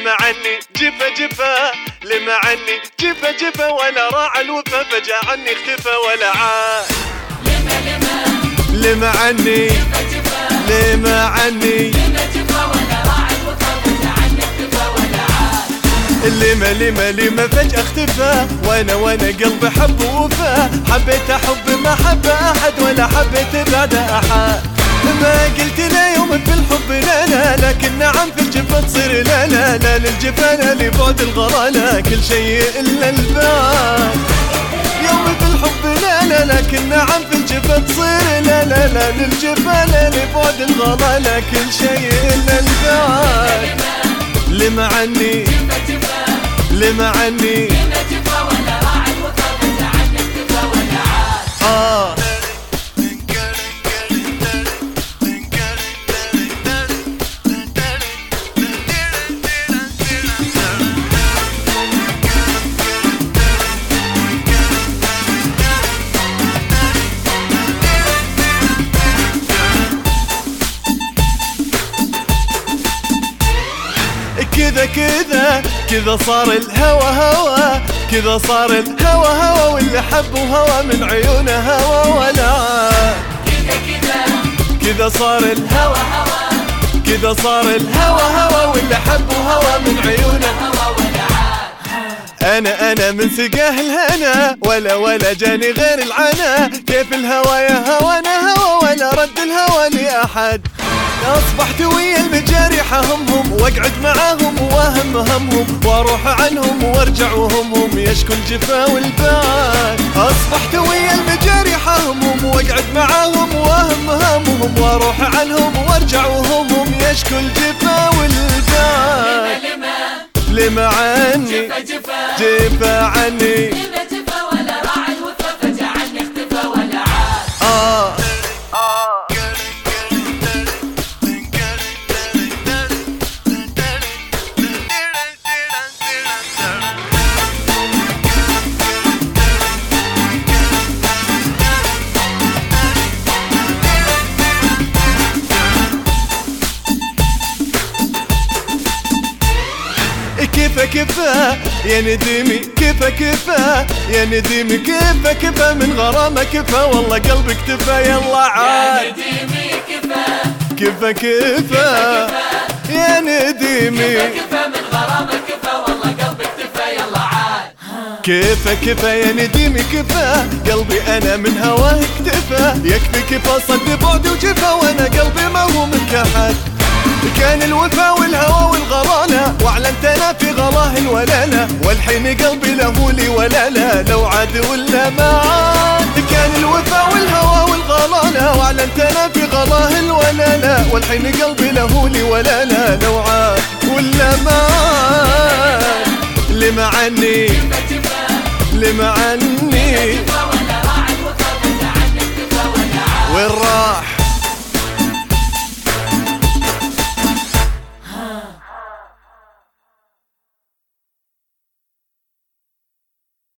لما عني جفا جفا، لما عني جفا جفا، ولا راعى الوفا فجاء عني اختفى ولا عاد. لما عني جفا جفا، لما عني جفا جفا، ولا راعى الوفا فجاء عني اختفى ولا عاد. لما فجأة اختفى، وانا قلبي حب ووفى، حبيت احب ما حب احد ولا حبيت بعد احد. ما قلت لا يوم في الحب لا لا، لكن نعم في الجفا تصير لا لا لا، للجفا لا لبعد الغلا لا، كل شيء الا البعد. يوم في الحب لا لا، لكن نعم في الجفا تصير لا لا لا، للجفا لا لبعد الغلا لا، كل شيء الا البعد. لما عني لما عني جفا ولا راعى الوفا فجاء عني اختفى ولا عاد. كذا صار الهوى هوى، كذا صار الهوى هوى، واللي حبه هوى من عيونه هوى ولا عاد. كذا صار الهوى هوى، كذا صار الهوى هوى، واللي حبه هوى من عيونه هوى ولا عاد. انا من سقاه الهنا ولا جاني غير العنا، كيف الهوى يا هوانا هوى ولا رد الهوى لأحد. أصبحت ويا المجارح همهم، واقعد معاهم واهم همهم، واروح عنهم وارجع وهمهم يشكو الجفا والبعد. أصبحت ويا المجارح همهم، واقعد معاهم واهم همهم، واروح عنهم وارجع وهمهم يشكو الجفا والبعد. لما عني جفا عني جفا ولا راعى الوفا فجاء عني اختفى ولا عاد. كيفا يا نديمي كيفا يا نديمي كيفا من غرامة كيفا، والله قلبي اكتفى يلا عاد. يا نديمي كيفا يا نديمي كيفا من غرامة كيفا، والله قلبي اكتفى يلا عاد. كيفا يا نديمي كيفا، قلبي انا من هواه اكتفى، يكفي كيفا صد بعدي وجفا، وانا قلبي ما هو منك احد. كان الوفا والهوى والغرانة، واعلنت انا في غلاه الولاله، والحين قلبي له لي ولا لا، لو عاد ولا ما عاد. كان الوفا والهوى والغرانة، واعلنت انا في غلاه الولاله، والحين قلبي له لي ولا لا، لو عاد ولا ما عاد. لما عني لما عني وين راح